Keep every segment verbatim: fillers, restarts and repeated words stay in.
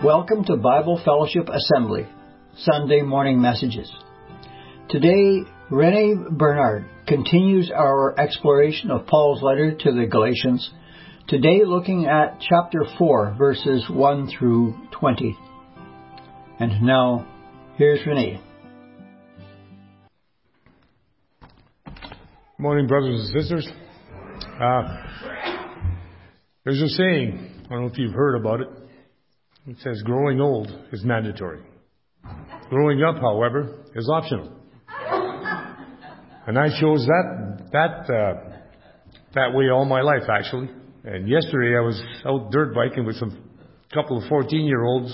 Welcome to Bible Fellowship Assembly, Sunday Morning Messages. Today, Rene Bernard continues our exploration of Paul's letter to the Galatians, today looking at chapter four, verses one through twenty. And now, here's Rene. Morning, brothers and sisters. Uh, there's a saying, I don't know if you've heard about it. It says, growing old is mandatory. Growing up, however, is optional. And I chose that that uh, that way all my life, actually. And yesterday I was out dirt biking with some couple of fourteen-year-olds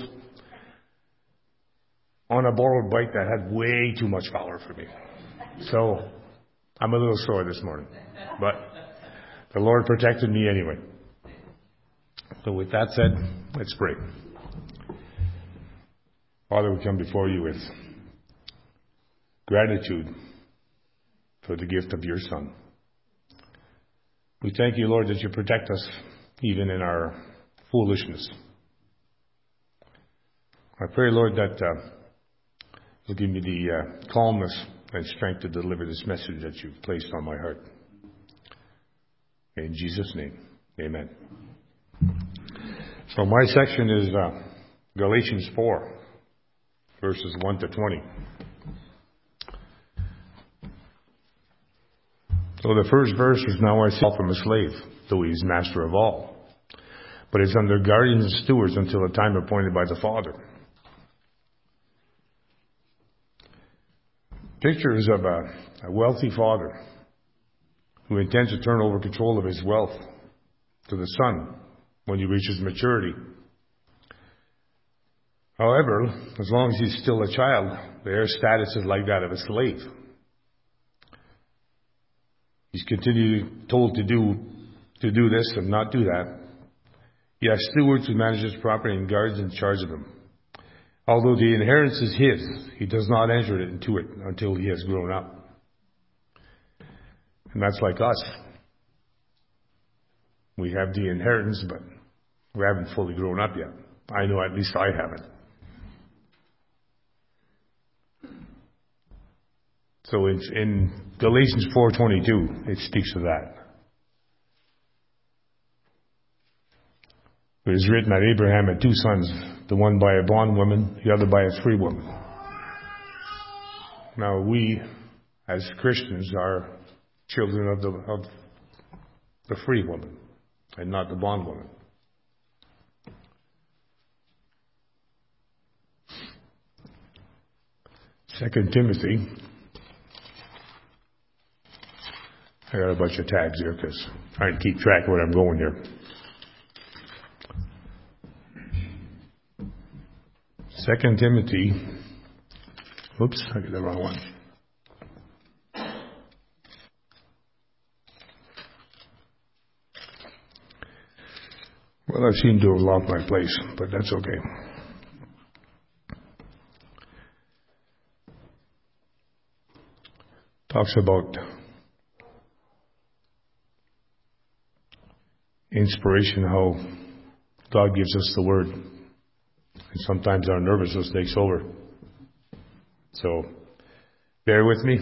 on a borrowed bike that had way too much power for me. So I'm a little sore this morning. But the Lord protected me anyway. So with that said, let's pray. Father, we come before you with gratitude for the gift of your Son. We thank you, Lord, that you protect us even in our foolishness. I pray, Lord, that uh, you'll give me the uh, calmness and strength to deliver this message that you've placed on my heart. In Jesus' name, amen. So my section is uh, Galatians four. Verses one to twenty. So the first verse is, now I myself am a slave, though he is master of all, but is under guardians and stewards until the time appointed by the Father. Pictures of a, a wealthy father who intends to turn over control of his wealth to the son when he reaches maturity. However, as long as he's still a child, their status is like that of a slave. He's continually told to do to do this and not do that. He has stewards who manage his property and guards in charge of him. Although the inheritance is his, he does not enter into it until he has grown up. And that's like us. We have the inheritance, but we haven't fully grown up yet. I know at least I haven't. So in, in Galatians four twenty-two, it speaks of that. It is written that Abraham had two sons, the one by a bondwoman, the other by a free woman. Now we, as Christians, are children of the of the free woman and not the bondwoman. Second Timothy. I got a bunch of tabs here because I'm trying to keep track of where I'm going here. Second Timothy. Oops, I got the wrong one. Well, I seem to have lost my place, but that's okay. Talks about inspiration, how God gives us the word. And sometimes our nervousness takes over. So, bear with me.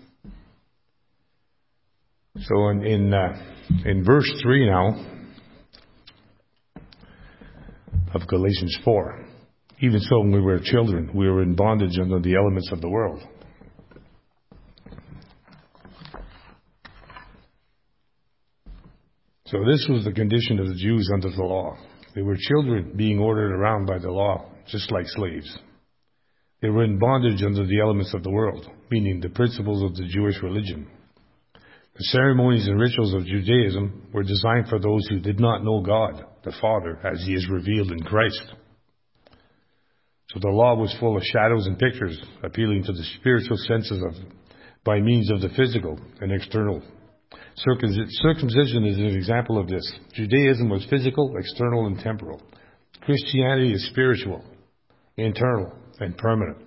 So in in, uh, in verse three now of Galatians four, even so when we were children, we were in bondage under the elements of the world. So this was the condition of the Jews under the law. They were children being ordered around by the law, just like slaves. They were in bondage under the elements of the world, meaning the principles of the Jewish religion. The ceremonies and rituals of Judaism were designed for those who did not know God, the Father, as he is revealed in Christ. So the law was full of shadows and pictures, appealing to the spiritual senses of, by means of the physical and external. Circumcision is an example of this. Judaism was physical, external, and temporal. Christianity is spiritual, internal, and permanent.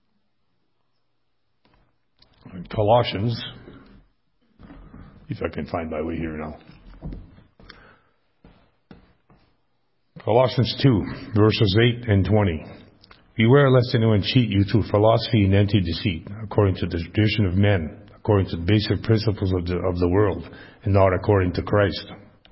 In Colossians, if I can find my way here now. Colossians two, verses eight and twenty. Beware lest anyone cheat you through philosophy and empty deceit, according to the tradition of men, according to the basic principles of the, of the world, and not according to Christ.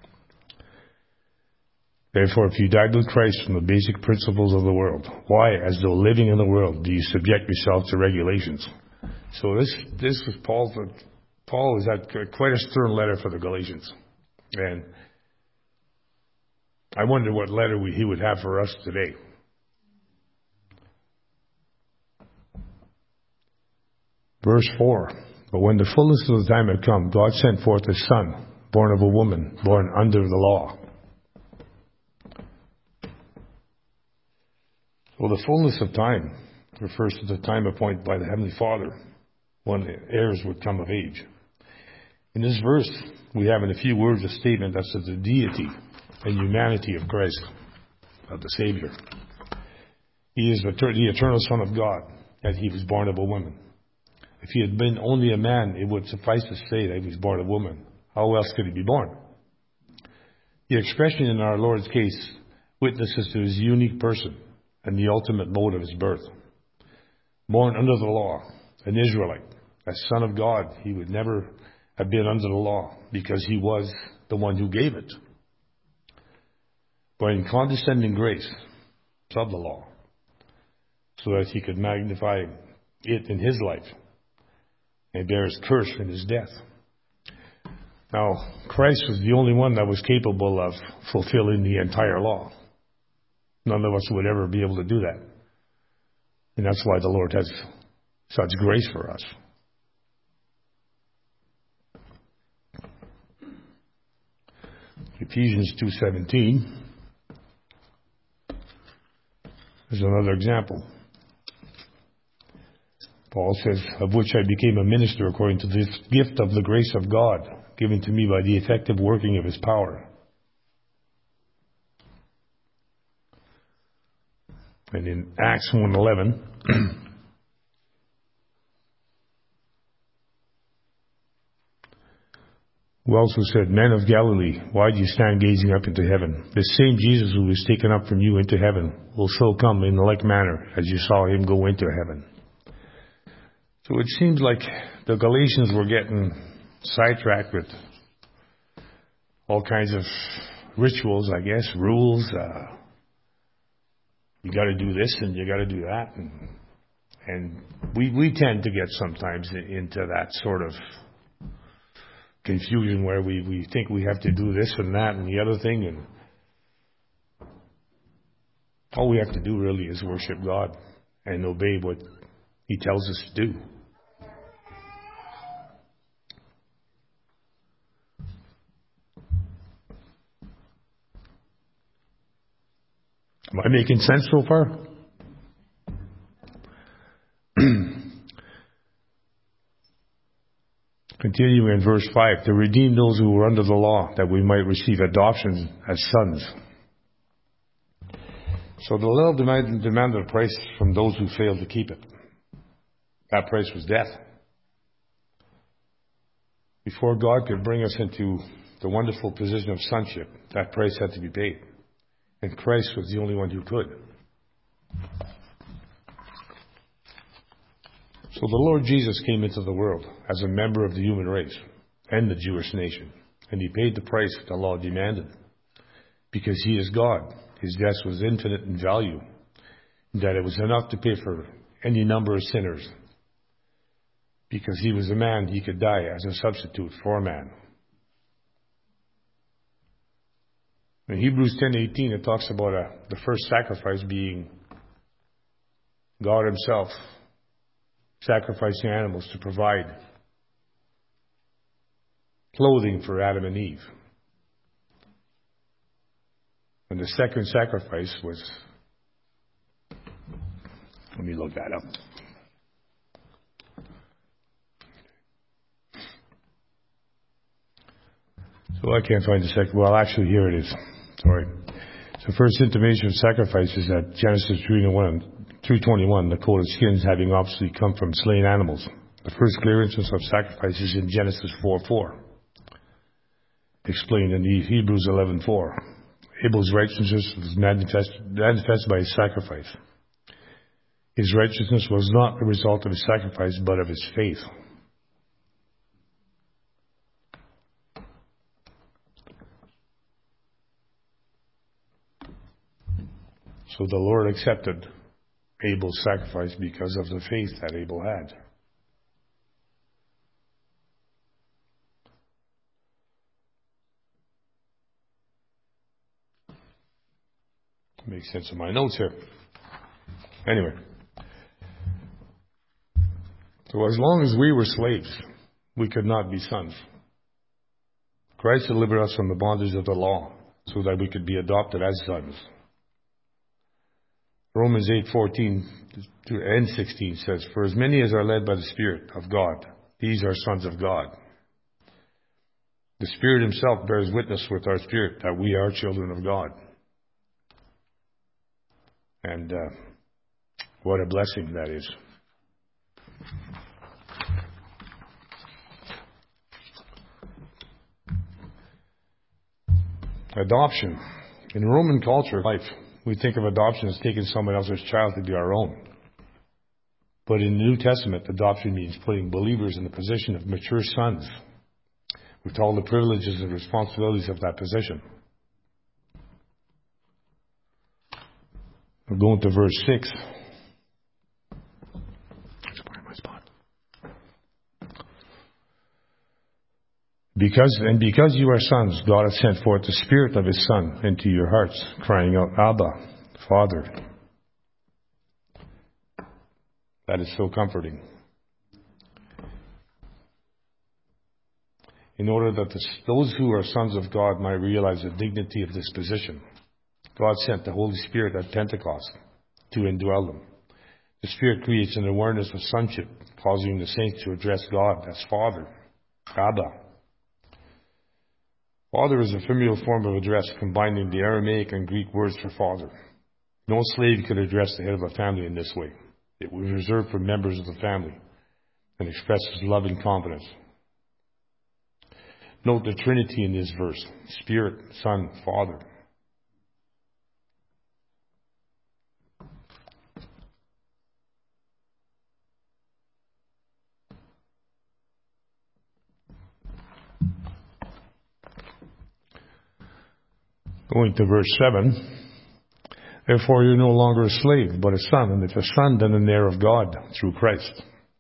Therefore, if you died with Christ from the basic principles of the world, why, as though living in the world, do you subject yourself to regulations? So this this was Paul. Paul is at quite a stern letter for the Galatians, and I wonder what letter we, he would have for us today. Verse four. But when the fullness of the time had come, God sent forth His Son, born of a woman, born under the law. Well, the fullness of time refers to the time appointed by the Heavenly Father when the heirs would come of age. In this verse, we have in a few words a statement as to the deity and humanity of Christ, of the Savior. He is the eternal Son of God, and He was born of a woman. If He had been only a man, it would suffice to say that He was born of a woman. How else could He be born? The expression in our Lord's case witnesses to His unique person and the ultimate mode of His birth. Born under the law, an Israelite, as Son of God, He would never have been under the law because He was the one who gave it. But in condescending grace of the law, so that He could magnify it in His life and bear His curse in His death. Now, Christ was the only one that was capable of fulfilling the entire law. None of us would ever be able to do that. And that's why the Lord has such grace for us. Ephesians two seventeen is another example. Paul says, of which I became a minister according to this gift of the grace of God, given to me by the effective working of His power. And in Acts one eleven, who also said, Men of Galilee, why do you stand gazing up into heaven? The same Jesus who was taken up from you into heaven will so come in like manner as you saw Him go into heaven. So it seems like the Galatians were getting sidetracked with all kinds of rituals, I guess, rules. Uh, you got to do this and you got to do that. And, and we, we tend to get sometimes into that sort of confusion where we, we think we have to do this and that and the other thing. And all we have to do really is worship God and obey what He tells us to do. Am I making sense so far? Continuing in verse five, to redeem those who were under the law, that we might receive adoption as sons. So the law demanded, demanded a price from those who failed to keep it. That price was death. Before God could bring us into the wonderful position of sonship, that price had to be paid. And Christ was the only one who could. So the Lord Jesus came into the world as a member of the human race and the Jewish nation. And He paid the price the law demanded. Because He is God. His death was infinite in value. That it was enough to pay for any number of sinners. Because He was a man, He could die as a substitute for man. In Hebrews ten eighteen, it talks about a, the first sacrifice being God Himself sacrificing animals to provide clothing for Adam and Eve. And the second sacrifice was, let me look that up. So I can't find the second. Well, actually, here it is. Sorry. So first intimation of sacrifice is at Genesis three twenty-one, the coat of skins having obviously come from slain animals. The first clearances of sacrifices in Genesis four four, explained in Hebrews eleven four. Abel's righteousness was manifested, manifested by his sacrifice. His righteousness was not the result of his sacrifice, but of his faith. So the Lord accepted Abel's sacrifice because of the faith that Abel had. Makes sense in my notes here. Anyway. So as long as we were slaves, we could not be sons. Christ delivered us from the bondage of the law so that we could be adopted as sons. Romans eight fourteen and sixteen says, "For as many as are led by the Spirit of God, these are sons of God." The Spirit himself bears witness with our spirit that we are children of God. And uh, what a blessing that is. Adoption. In Roman culture life, we think of adoption as taking someone else's child to be our own. But in the New Testament, adoption means putting believers in the position of mature sons with all the privileges and responsibilities of that position. We're going to verse six. Because, and because you are sons, God has sent forth the Spirit of His Son into your hearts, crying out, Abba, Father. That is so comforting. In order that the, those who are sons of God might realize the dignity of this position, God sent the Holy Spirit at Pentecost to indwell them. The Spirit creates an awareness of sonship, causing the saints to address God as Father, Abba. Father is a familial form of address combining the Aramaic and Greek words for father. No slave could address the head of a family in this way. It was reserved for members of the family and expresses love and confidence. Note the Trinity in this verse: Spirit, Son, Father. Going to verse seven. Therefore you're no longer a slave, but a son, and if a son, then an heir of God through Christ.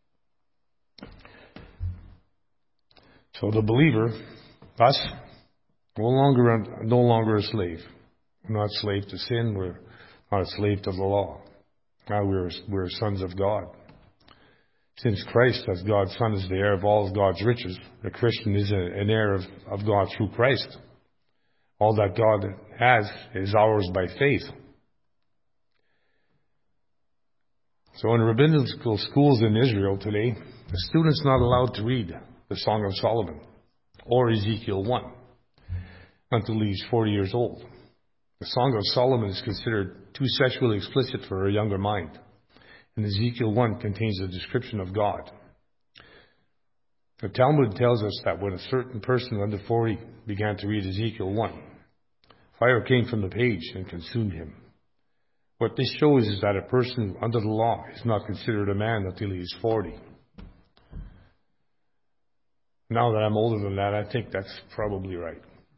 So the believer, us, no longer no longer a slave. We're not a slave to sin. We're not a slave to the law. Now we're we're sons of God. Since Christ, as God's Son, is the heir of all of God's riches, the Christian is a, an heir of, of God through Christ. All that God has is ours by faith. So in rabbinical schools in Israel today, the student's not allowed to read the Song of Solomon or Ezekiel one until he's forty years old. The Song of Solomon is considered too sexually explicit for a younger mind, and Ezekiel one contains a description of God. The Talmud tells us that when a certain person under forty began to read Ezekiel one, fire came from the page and consumed him. What this shows is that a person under the law is not considered a man until he is forty. Now that I'm older than that, I think that's probably right.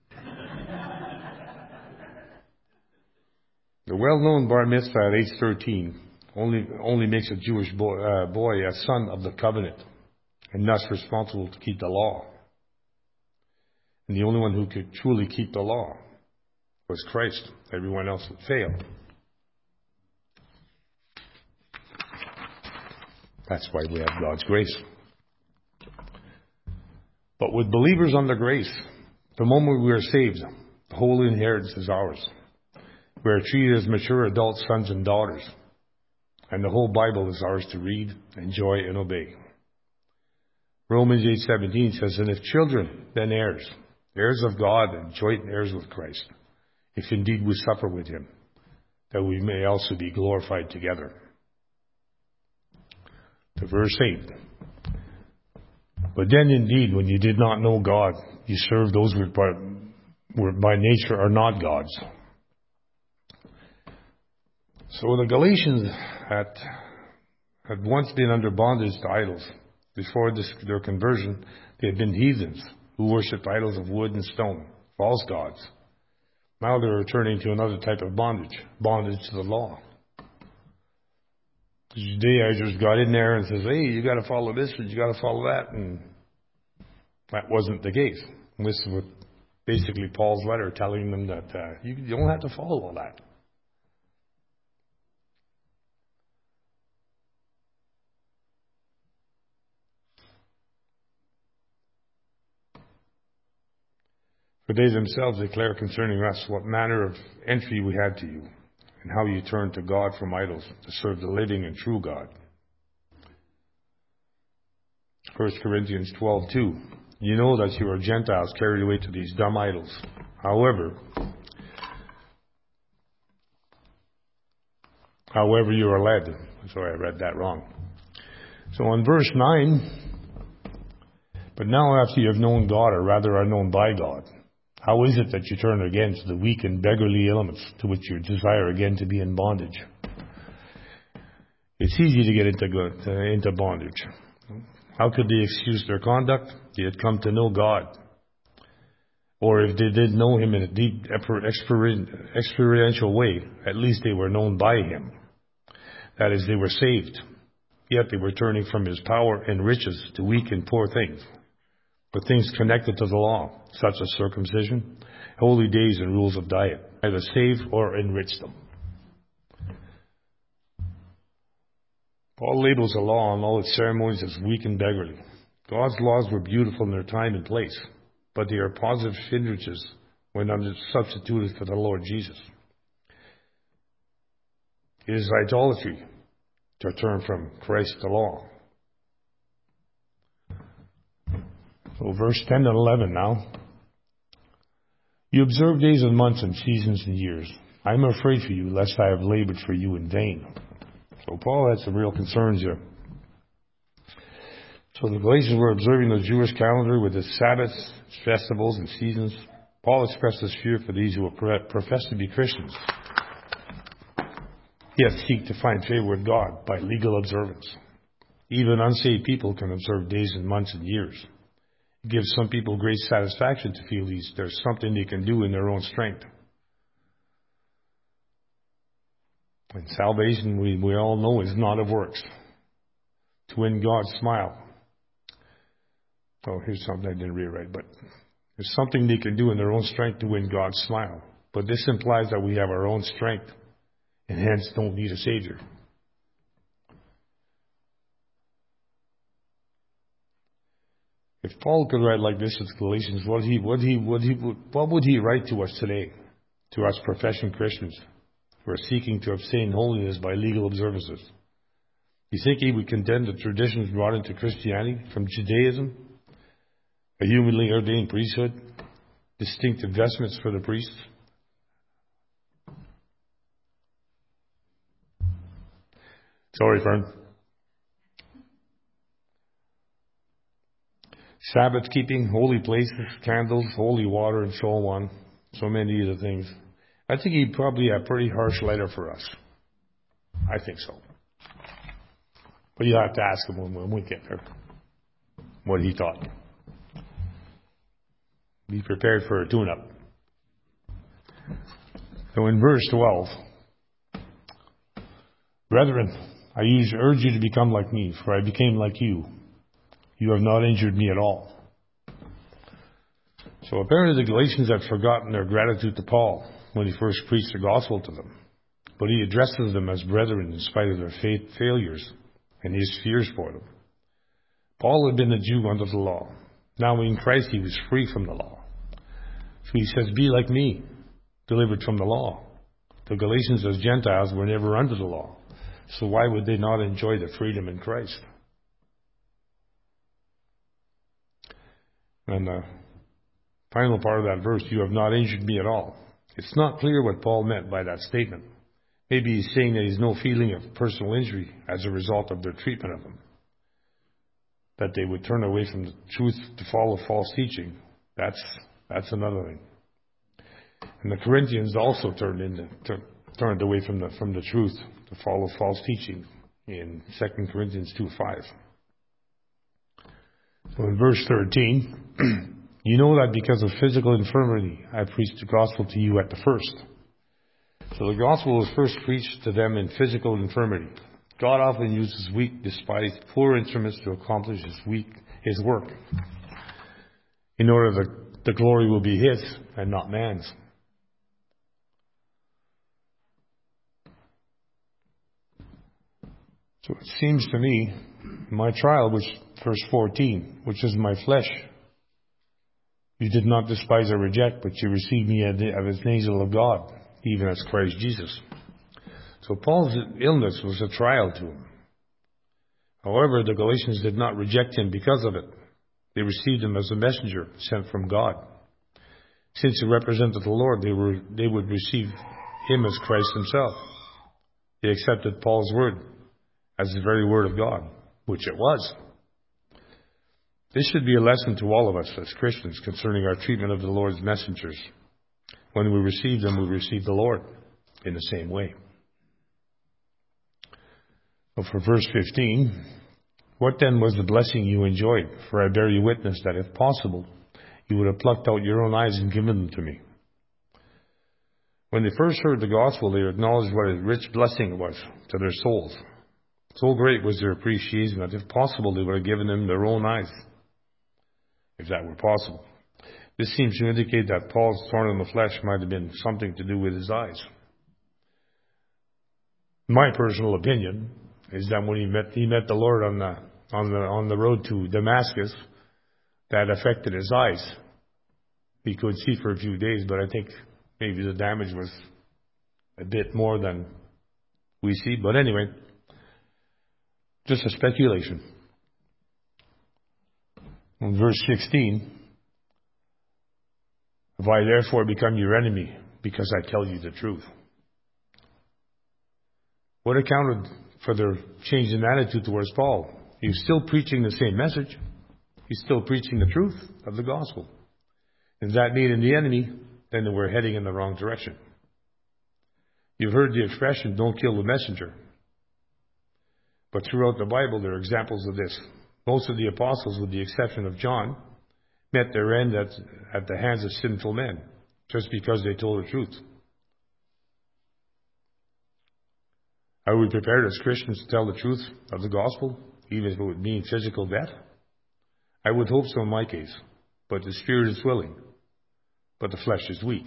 The well-known bar mitzvah at age thirteen only only makes a Jewish boy, uh, boy a son of the covenant and thus responsible to keep the law. And the only one who could truly keep the law was Christ. Everyone else would fail. That's why we have God's grace. But with believers under grace, the moment we are saved, the whole inheritance is ours. We are treated as mature adult sons and daughters, and the whole Bible is ours to read, enjoy, and obey. Romans eight seventeen says, and if children, then heirs, heirs of God and joint heirs with Christ, if indeed we suffer with him, that we may also be glorified together. To verse eight. But then indeed, when you did not know God, you served those who by, were by nature are not gods. So the Galatians had, had once been under bondage to idols. Before this, their conversion, they had been heathens who worshipped idols of wood and stone, false gods. Now they're returning to another type of bondage, bondage to the law. The Judaizers got in there and says, hey, you got to follow this and you got to follow that. And that wasn't the case. And this is what basically Paul's letter telling them that uh, you, you don't have to follow all that. For they themselves declare concerning us what manner of entry we had to you, and how you turned to God from idols to serve the living and true God. First Corinthians twelve two. You know that you are Gentiles carried away to these dumb idols. However, however you are led. Sorry, I read that wrong. So in verse nine, but now after you have known God, or rather are known by God, how is it that you turn again to the weak and beggarly elements to which you desire again to be in bondage? It's easy to get into, uh, into bondage. How could they excuse their conduct? They had come to know God. Or if they did know Him in a deep experiential way, at least they were known by Him. That is, they were saved. Yet they were turning from His power and riches to weak and poor things, with things connected to the law, such as circumcision, holy days, and rules of diet, either save or enrich them. Paul labels the law and all its ceremonies as weak and beggarly. God's laws were beautiful in their time and place, but they are positive hindrances when substituted for the Lord Jesus. It is idolatry to turn from Christ to law. So verse ten and eleven now. You observe days and months and seasons and years. I am afraid for you, lest I have labored for you in vain. So Paul had some real concerns here. So the Galatians were observing the Jewish calendar with its Sabbaths, its festivals, and seasons. Paul expressed his fear for these who profess to be Christians, yet seek to find favor with God by legal observance. Even unsaved people can observe days and months and years. It gives some people great satisfaction to feel these, there's something they can do in their own strength. And salvation, we, we all know, is not of works. To win God's smile. Oh, here's something I didn't read right, but there's something they can do in their own strength to win God's smile. But this implies that we have our own strength and hence don't need a Savior. If Paul could write like this to Galatians, what he, what he, what he, what would he write to us today, to us professing Christians who are seeking to obtain holiness by legal observances? You think he would condemn the traditions brought into Christianity from Judaism, a humanly ordained priesthood, distinctive vestments for the priests? Sorry, Fern. Sabbath keeping, holy places, candles, holy water, and so on. So many other things. I think he'd probably have a pretty harsh letter for us. I think so. But you'll have to ask him when, when we get there what he thought. Be prepared for a tune-up. So in verse twelve, brethren, I urge you to become like me, for I became like you. You have not injured me at all. So apparently the Galatians had forgotten their gratitude to Paul when he first preached the gospel to them. But he addresses them as brethren in spite of their faith failures and his fears for them. Paul had been a Jew under the law. Now in Christ he was free from the law. So he says, be like me, delivered from the law. The Galatians as Gentiles were never under the law. So why would they not enjoy the freedom in Christ? And the final part of that verse, you have not injured me at all. It's not clear what Paul meant by that statement. Maybe he's saying that he's no feeling of personal injury as a result of their treatment of him. That they would turn away from the truth to follow false teaching. That's that's another thing. And the Corinthians also turned into turned away from the from the truth to follow false teaching in Second Corinthians two five. So in verse thirteen, you know that because of physical infirmity, I preached the gospel to you at the first. So the gospel was first preached to them in physical infirmity. God often uses weak, despised, poor instruments to accomplish his weak, his work, in order that the glory will be his and not man's. So it seems to me, my trial, which verse fourteen, which is my flesh, you did not despise or reject, but you received me as an angel of God, even as Christ Jesus. So Paul's illness was a trial to him. However, the Galatians did not reject him because of it. They received him as a messenger sent from God. Since he represented the Lord, they were they would receive him as Christ himself. They accepted Paul's word as the very word of God, which it was. This should be a lesson to all of us as Christians concerning our treatment of the Lord's messengers. When we receive them, we receive the Lord in the same way. Well, for verse fifteen, what then was the blessing you enjoyed? For I bear you witness that if possible, you would have plucked out your own eyes and given them to me. When they first heard the gospel, they acknowledged what a rich blessing it was to their souls. So great was their appreciation that if possible, they would have given them their own eyes, if that were possible. This seems to indicate that Paul's thorn in the flesh might have been something to do with his eyes. My personal opinion is that when he met he met the Lord on the on the on the road to Damascus, that affected his eyes. He could see for a few days, but I think maybe the damage was a bit more than we see. But anyway, just a speculation. In verse sixteen, if I therefore become your enemy because I tell you the truth. What accounted for their change in attitude towards Paul? He was still preaching the same message. He's still preaching the truth of the gospel. And that made him the enemy, then they were heading in the wrong direction. You've heard the expression, don't kill the messenger. But throughout the Bible, there are examples of this. Most of the apostles, with the exception of John, met their end at, at the hands of sinful men, just because they told the truth. Are we prepared as Christians to tell the truth of the gospel, even if it would mean physical death? I would hope so in my case. But the spirit is willing, but the flesh is weak.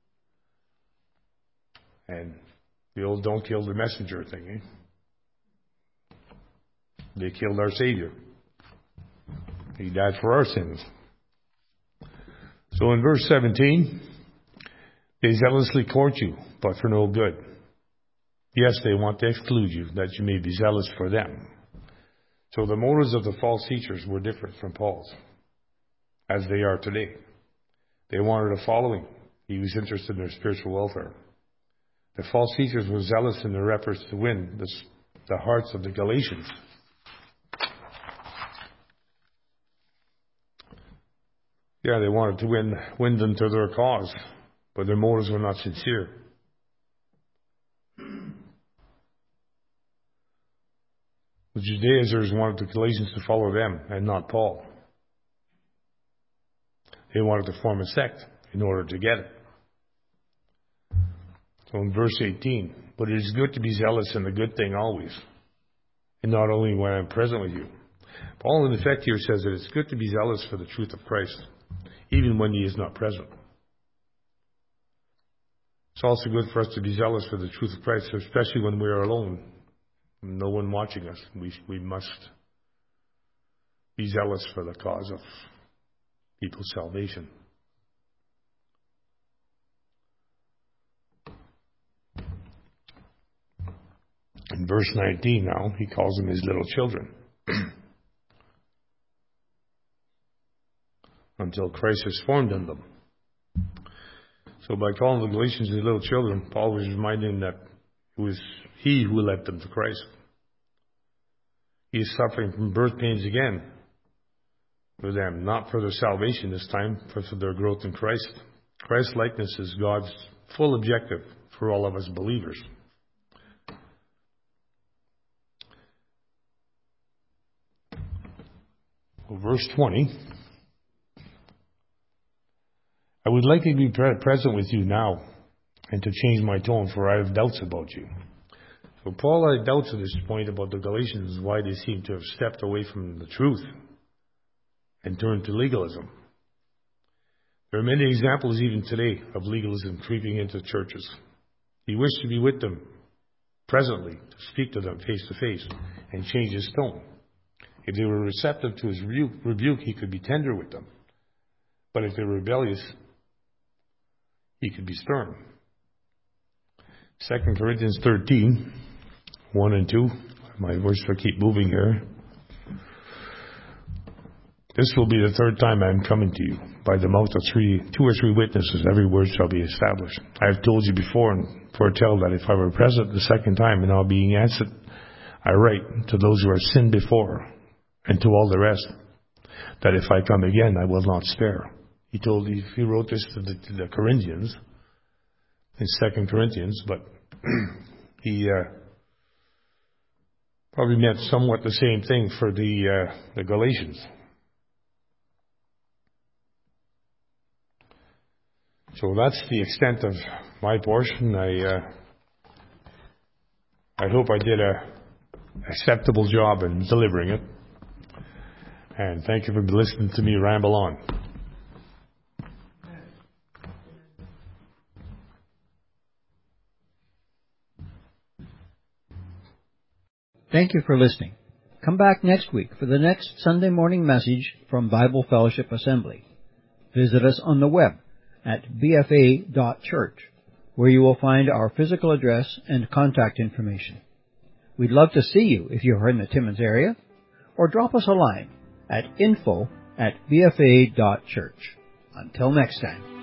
And the old don't kill the messenger thing, eh? They killed our Savior. He died for our sins. So in verse seventeen, they zealously court you, but for no good. Yes, they want to exclude you, that you may be zealous for them. So the motives of the false teachers were different from Paul's, as they are today. They wanted a following. He was interested in their spiritual welfare. The false teachers were zealous in their efforts to win the, the hearts of the Galatians. Yeah, they wanted to win, win them to their cause, but their motives were not sincere. The Judaizers wanted the Galatians to follow them and not Paul. They wanted to form a sect in order to get it. So in verse eighteen, but it is good to be zealous in the good thing always, and not only when I'm present with you. Paul in effect here says that it's good to be zealous for the truth of Christ, even when he is not present. It's also good for us to be zealous for the truth of Christ, especially when we are alone. No one watching us. We we must be zealous for the cause of people's salvation. In verse nineteen now, he calls them his little children. Until Christ is formed in them. So by calling the Galatians his little children, Paul was reminding them that it was he who led them to Christ. He is suffering from birth pains again for them, not for their salvation this time, but for their growth in Christ. Christ's likeness is God's full objective for all of us believers. Well, verse twenty. I would like to be pre- present with you now and to change my tone, for I have doubts about you. So Paul had doubts at this point about the Galatians, why they seem to have stepped away from the truth and turned to legalism. There are many examples even today of legalism creeping into churches. He wished to be with them presently, to speak to them face to face and change his tone. If they were receptive to his rebuke, rebuke, he could be tender with them. But if they were rebellious, he could be stern. Second Corinthians thirteen, one and two. My words will keep moving here. This will be the third time I am coming to you. By the mouth of three, two or three witnesses, every word shall be established. I have told you before and foretell that if I were present the second time and all being answered, I write to those who have sinned before and to all the rest, that if I come again, I will not spare. He told, he wrote this to the, to the Corinthians in Second Corinthians, but he uh, probably meant somewhat the same thing for the uh, the Galatians. So that's the extent of my portion. I uh, I hope I did a acceptable job in delivering it. And thank you for listening to me ramble on. Thank you for listening. Come back next week for the next Sunday morning message from Bible Fellowship Assembly. Visit us on the web at b f a dot church, where you will find our physical address and contact information. We'd love to see you if you're in the Timmins area, or drop us a line at info at b f a dot church. Until next time.